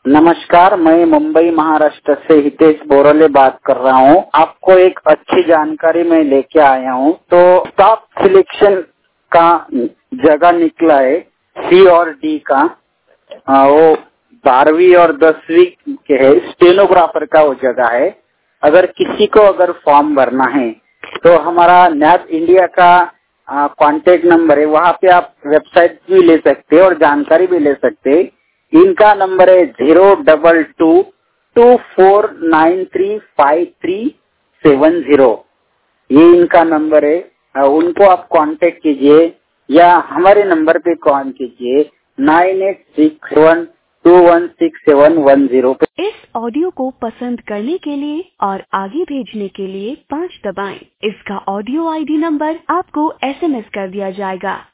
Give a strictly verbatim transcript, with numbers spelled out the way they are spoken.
नमस्कार, मैं मुंबई महाराष्ट्र से हितेश बोरोले बात कर रहा हूँ। आपको एक अच्छी जानकारी मैं लेके आया हूँ। तो स्टाफ सिलेक्शन का जगह निकला है सी और डी का। आ, वो बारहवीं और दसवीं के है, स्टेनोग्राफर का वो जगह है। अगर किसी को अगर फॉर्म भरना है तो हमारा नैप इंडिया का कांटेक्ट नंबर है, वहाँ पे आप वेबसाइट भी ले सकते हैं और जानकारी भी ले सकते हैं। इनका नंबर है zero double two two four nine three five three seven zero. ये इनका नंबर है। उनको आप कांटेक्ट कीजिए या हमारे नंबर पे कॉल कीजिए nine eight six one two one six seven one zero पे। इस ऑडियो को पसंद करने के लिए और आगे भेजने के लिए पाँच दबाएं। इसका ऑडियो आईडी नंबर आपको एसएमएस कर दिया जाएगा।